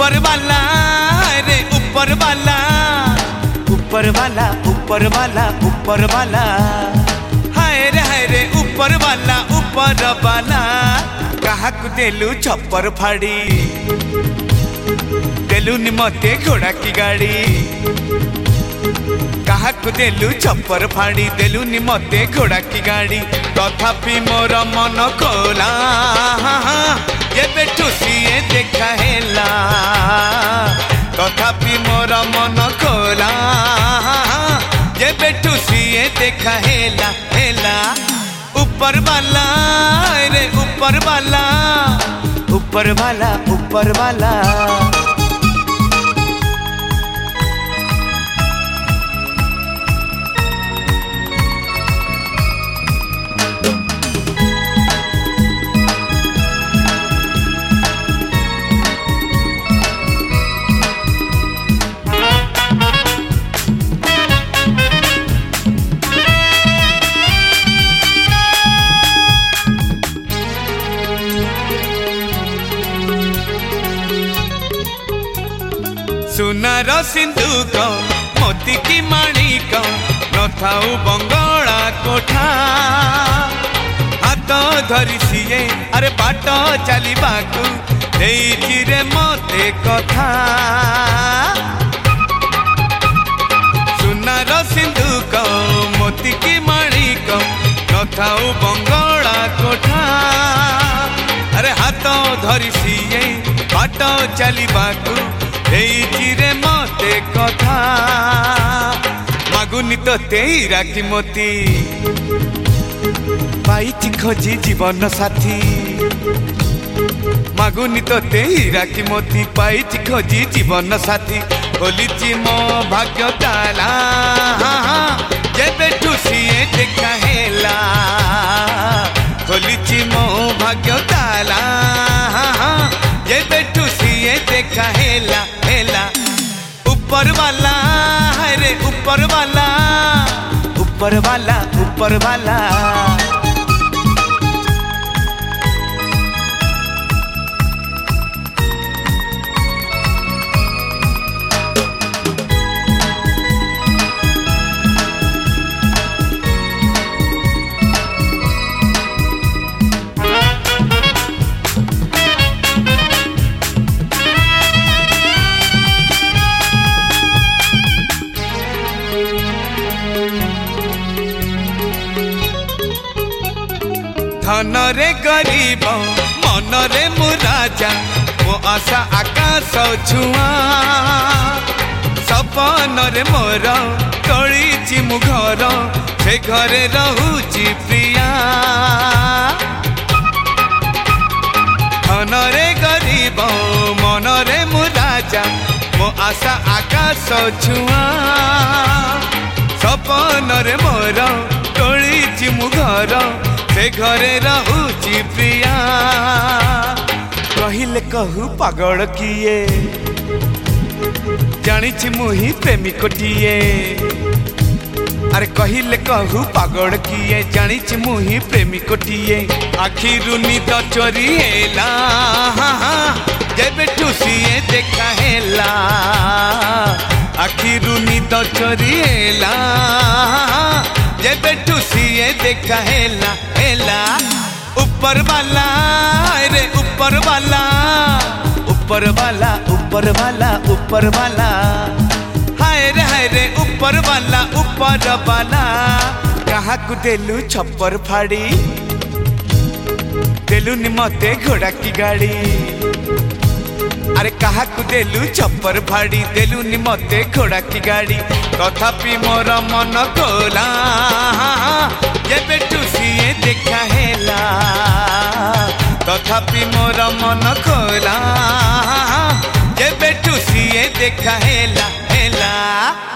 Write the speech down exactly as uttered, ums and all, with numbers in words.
ऊपर वाला रे ऊपर वाला ऊपर वाला ऊपर वाला ऊपर वाला हाय रे हाय रे ऊपर वाला ऊपर वाला कहा को देलु छप्पर फाड़ी देलु नि मते घोड़ा की गाड़ी कहा को देलु छप्पर फाड़ी देलु नि मते घोड़ा की गाड़ी तथापि मोर मन खोला ये बेठुसिए देखा हेला तथापि मोर मन खोला ये बेठुसिए देखा हेला हेला ऊपर वाला रे ऊपर वाला ऊपर वाला ऊपर वाला सुनार सिंधुक मोती की माणिक नथाऊ बंगला कोठा हाथ धरी सीए अरे बाट चलवाकू देइछि रे मते कथा सुनार सिंधुक मोती की माणिक नथाऊ बंगला कोठा अरे हाथ धरी सीए बाट चलवाकू रे मते कथा मागुनी तो तेरा की मोती पाइछि खोजी जीवन साथी मागुनी तो तेरा की मोती पाइछि खोजी जीवन साथी खोलिछि मो भाग्य ताला जेबे ठुसिए देखा हेला खोलिछि मो भाग्य ताला जेबे ठुसिए देखा हेला हेला ऊपर वाला है रे ऊपर वाला ऊपर वाला ऊपर वाला धन रे गरीब मन रे मुराजा मो आशा आकाश छुआ सपन रे मोर तोड़ीछि मु घर से घरे रहूछि प्रिया धन रे गरीब मन रे मुराजा मो आशा आकाश छुआ सपन रे मोर तोड़ीछि मु घर से घरे रहूछि प्रिया कहिले कहू पागल किए जानिछि मुही प्रेमिक टिए अरे कहिले कहू पागल किए जानिछि मुही प्रेमिक टिए आखिरु निद चोरी हेला जेबे ठुसिए देखा हेला आखिरु निद चोरी हेला जेबे ठुसिए देखा हेला हेला ऊपर वाला रे ऊपर वाला ऊपर वाला ऊपर वाला ऊपर वाला हाय रे हाय रे ऊपर वाला ऊपर वाला कहा को देलु छप्पर फाड़ी देलु नि मते घोड़ा की गाड़ी अरे कहा को देलु छप्पर फाड़ी देलु नि मते घोड़ा की गाड़ी तथापि मोर मन खोला जेबे ठुसिए देखा हेला तथापि मोर मन खोला जेबे ठुसिए देखा हेला हेला।